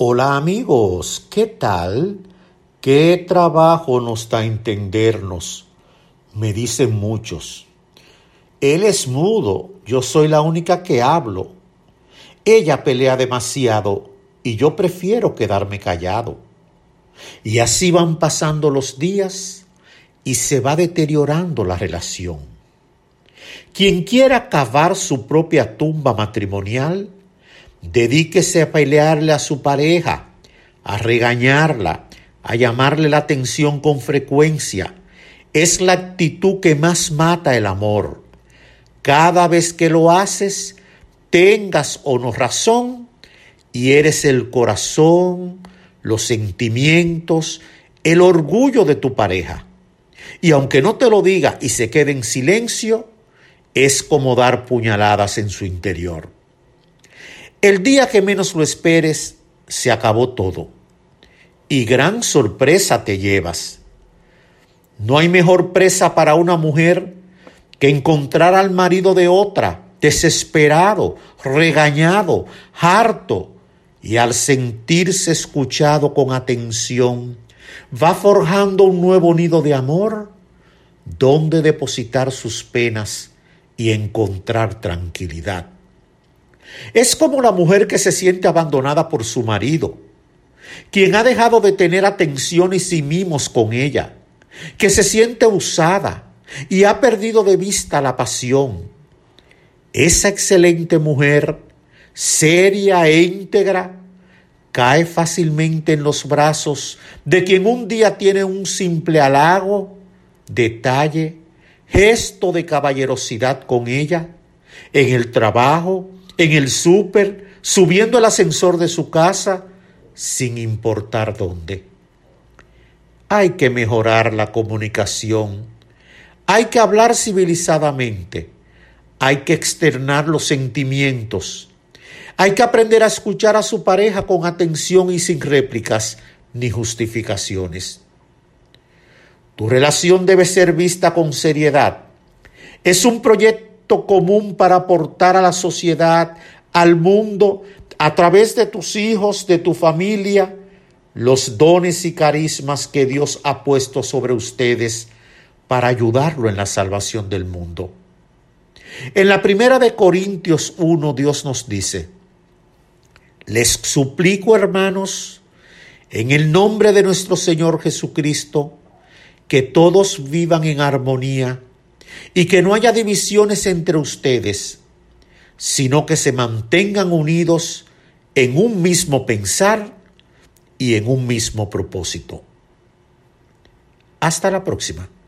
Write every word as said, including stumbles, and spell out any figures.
Hola amigos, ¿qué tal? ¿Qué trabajo nos da entendernos? Me dicen muchos. Él es mudo, yo soy la única que hablo. Ella pelea demasiado y yo prefiero quedarme callado. Y así van pasando los días y se va deteriorando la relación. Quien quiera cavar su propia tumba matrimonial, dedíquese a pelearle a su pareja, a regañarla, a llamarle la atención con frecuencia. Es la actitud que más mata el amor. Cada vez que lo haces, tengas o no razón, y eres el corazón, los sentimientos, el orgullo de tu pareja. Y aunque no te lo diga y se quede en silencio, es como dar puñaladas en su interior. El día que menos lo esperes, se acabó todo. Y gran sorpresa te llevas. No hay mejor presa para una mujer que encontrar al marido de otra, desesperado, regañado, harto, y al sentirse escuchado con atención, va forjando un nuevo nido de amor donde depositar sus penas y encontrar tranquilidad. Es como la mujer que se siente abandonada por su marido, quien ha dejado de tener atenciones y mimos con ella, que se siente usada y ha perdido de vista la pasión. Esa excelente mujer, seria e íntegra, cae fácilmente en los brazos de quien un día tiene un simple halago, detalle, gesto de caballerosidad con ella, en el trabajo, en el súper, subiendo el ascensor de su casa, sin importar dónde. Hay que mejorar la comunicación, hay que hablar civilizadamente, hay que externar los sentimientos, hay que aprender a escuchar a su pareja con atención y sin réplicas ni justificaciones. Tu relación debe ser vista con seriedad. Es un proyecto común para aportar a la sociedad, al mundo, a través de tus hijos, de tu familia, los dones y carismas que Dios ha puesto sobre ustedes para ayudarlo en la salvación del mundo. En la primera de Corintios uno, Dios nos dice: les suplico, hermanos, en el nombre de nuestro Señor Jesucristo, que todos vivan en armonía y que no haya divisiones entre ustedes, sino que se mantengan unidos en un mismo pensar y en un mismo propósito. Hasta la próxima.